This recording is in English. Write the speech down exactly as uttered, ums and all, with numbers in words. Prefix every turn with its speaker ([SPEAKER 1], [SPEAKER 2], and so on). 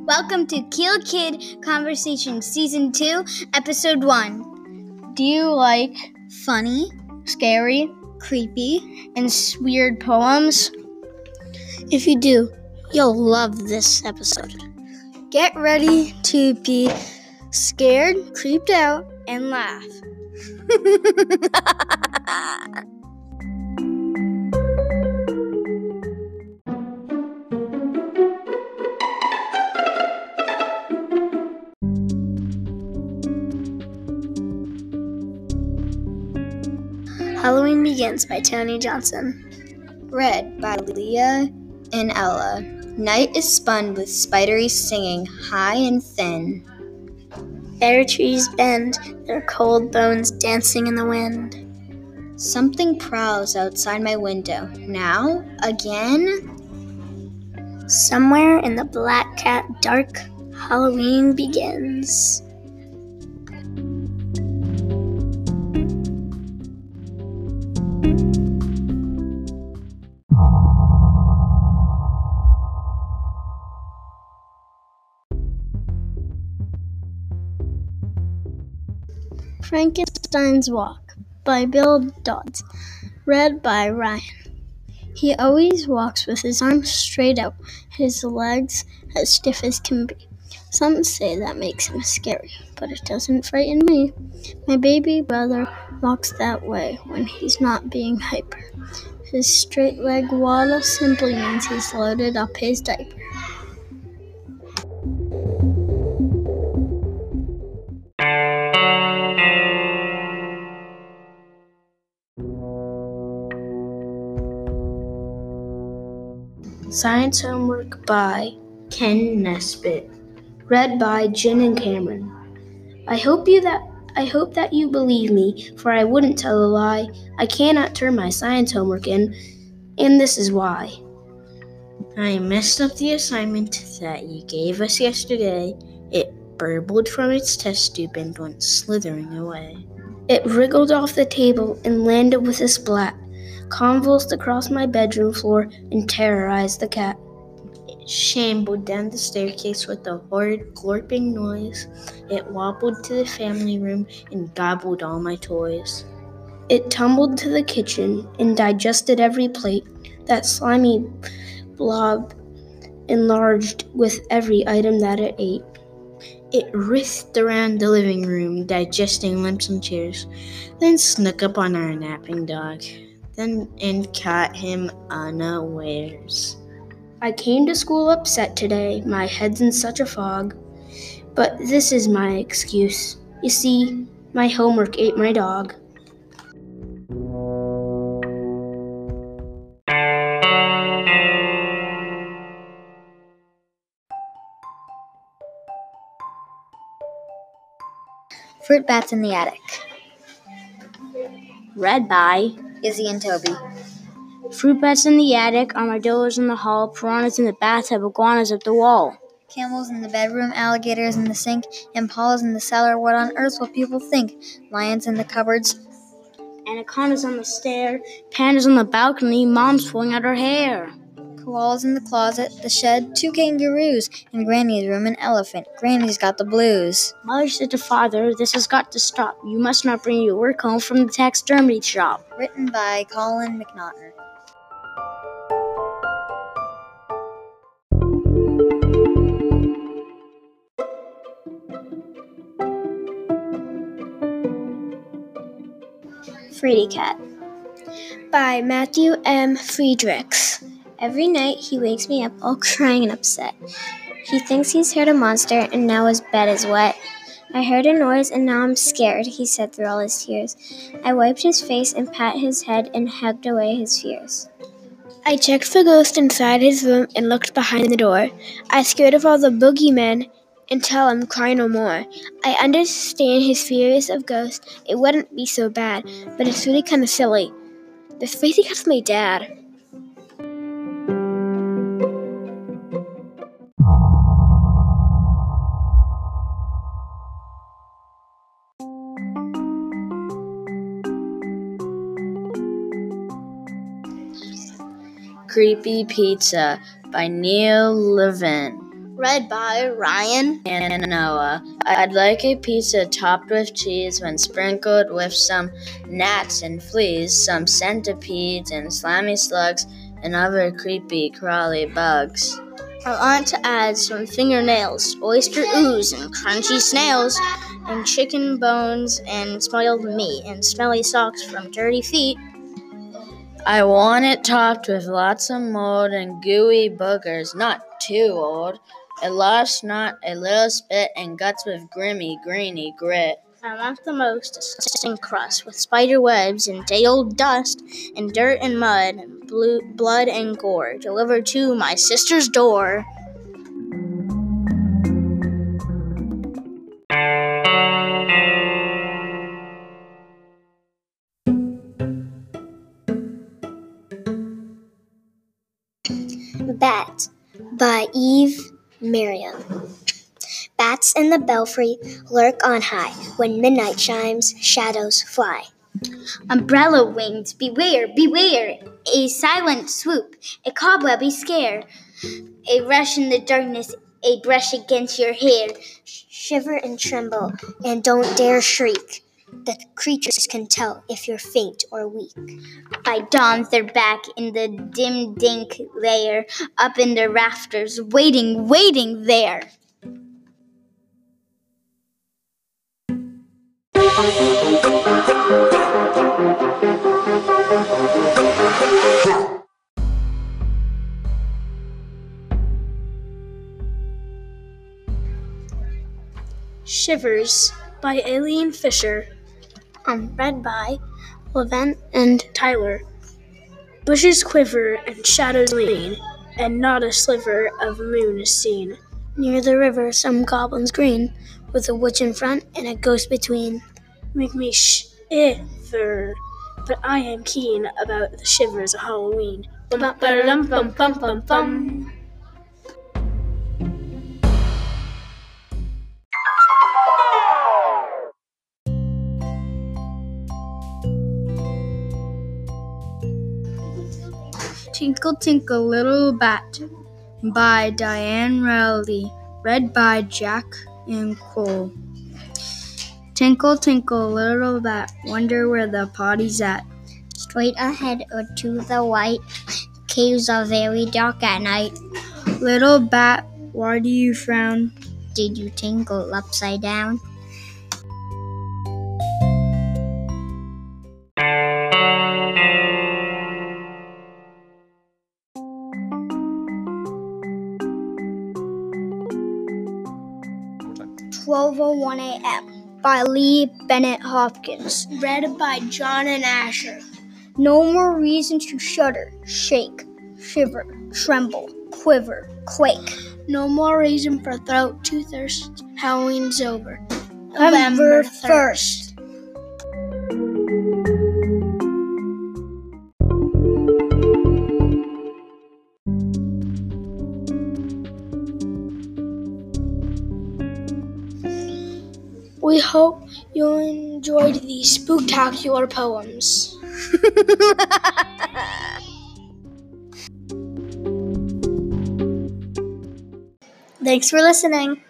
[SPEAKER 1] Welcome to Kill Kid Conversation Season two, Episode one.
[SPEAKER 2] Do you like
[SPEAKER 1] funny,
[SPEAKER 2] scary,
[SPEAKER 1] creepy,
[SPEAKER 2] and weird poems?
[SPEAKER 1] If you do, you'll love this episode. Get ready to be scared, creeped out, and laugh. Halloween Begins by Tony Johnson. Read by Leah and Ella. Night is spun with spidery singing, high and thin. Bare trees bend, their cold bones dancing in the wind. Something prowls outside my window. Now? Again? Somewhere in the black cat dark, Halloween begins. Frankenstein's Walk by Bill Dodds. Read by Ryan. He always walks with his arms straight out, his legs as stiff as can be. Some say that makes him scary, but it doesn't frighten me. My baby brother walks that way when he's not being hyper. His straight leg waddle simply means he's loaded up his diaper.
[SPEAKER 2] Science Homework by Ken Nesbitt. Read by Jen and Cameron. I hope you that I hope that you believe me, for I wouldn't tell a lie. I cannot turn my science homework in, and this is why. I messed up the assignment that you gave us yesterday. It burbled from its test tube and went slithering away. It wriggled off the table and landed with a splat, convulsed across my bedroom floor and terrorized the cat. It shambled down the staircase with a horrid glorping noise. It wobbled to the family room and gobbled all my toys. It tumbled to the kitchen and digested every plate. That slimy blob enlarged with every item that it ate. It writhed around the living room, digesting lamps and chairs, then snuck up on our napping dog. Then and caught him unawares. I came to school upset today, my head's in such a fog. But this is my excuse. You see, my homework ate my dog.
[SPEAKER 1] Fruit Bats in the Attic.
[SPEAKER 2] Read by
[SPEAKER 1] Izzy and Toby.
[SPEAKER 2] Fruit bats in the attic, armadillos in the hall, piranhas in the bathtub, iguanas up the wall.
[SPEAKER 1] Camels in the bedroom, alligators in the sink, impalas in the cellar. What on earth will people think? Lions in the cupboards.
[SPEAKER 2] Anacondas on the stair, pandas on the balcony, mom's pulling out her hair.
[SPEAKER 1] Koalas in the closet, the shed, two kangaroos. In Granny's room, an elephant. Granny's got the blues.
[SPEAKER 2] Mother said to father, this has got to stop. You must not bring your work home from the taxidermy shop.
[SPEAKER 1] Written by Colin McNaughton. Fraidy Cat by Matthew M. Friedrichs. Every night he wakes me up all crying and upset. He thinks he's heard a monster and now his bed is wet. I heard a noise and now I'm scared, he said through all his tears. I wiped his face and pat his head and hugged away his fears. I checked for ghosts inside his room and looked behind the door. I scared of all the boogeymen until I'm crying no more. I understand his fears of ghosts. It wouldn't be so bad, but it's really kind of silly. This Fraidy Cat's my dad.
[SPEAKER 2] Creepy Pizza by Neil Levin. Read by Ryan
[SPEAKER 3] and Noah. I'd like a pizza topped with cheese when sprinkled with some gnats and fleas, some centipedes and slimy slugs, and other creepy crawly bugs.
[SPEAKER 2] I want to add some fingernails, oyster ooze, and crunchy snails, and chicken bones, and spoiled meat, and smelly socks from dirty feet.
[SPEAKER 3] I want it topped with lots of mold and gooey boogers, not too old. A lot of snot, a little spit, and guts with grimy, greeny grit.
[SPEAKER 2] I want the most disgusting crust with spider webs and day-old dust and dirt and mud and blue, blood and gore delivered to my sister's door.
[SPEAKER 1] Bat by Eve Miriam. Bats in the belfry lurk on high. When midnight chimes, shadows fly.
[SPEAKER 4] Umbrella wings, beware, beware! A silent swoop, a cobwebby scare, a rush in the darkness, a brush against your hair.
[SPEAKER 1] Shiver and tremble, and don't dare shriek. The creatures can tell if you're faint or weak.
[SPEAKER 4] By dawn they're back in the dim dank lair, up in the rafters, waiting, waiting there.
[SPEAKER 2] Shivers by Aileen Fisher.
[SPEAKER 1] Um, read by Levent and
[SPEAKER 2] Tyler. Bushes quiver and shadows lean, and not a sliver of moon is seen.
[SPEAKER 1] Near the river some goblins green, with a witch in front and a ghost between.
[SPEAKER 2] Make me shiver, but I am keen about the shivers of Halloween. Bum bum bum bum bum bum bum.
[SPEAKER 5] Tinkle Tinkle Little Bat by Diane Rowley. Read by Jack and Cole. Tinkle, tinkle, little bat, wonder where the party's at.
[SPEAKER 1] Straight ahead or to the right, caves are very dark at night.
[SPEAKER 5] Little bat, why do you frown?
[SPEAKER 1] Did you tinkle upside down?
[SPEAKER 4] twelve oh one a.m. by Lee Bennett Hopkins.
[SPEAKER 2] Read by John and Asher.
[SPEAKER 4] No more reason to shudder, shake, shiver, tremble, quiver, quake.
[SPEAKER 2] No more reason for throat to thirst. Halloween's over.
[SPEAKER 4] November first.
[SPEAKER 2] We hope you enjoyed these spooktacular poems.
[SPEAKER 4] Thanks for listening.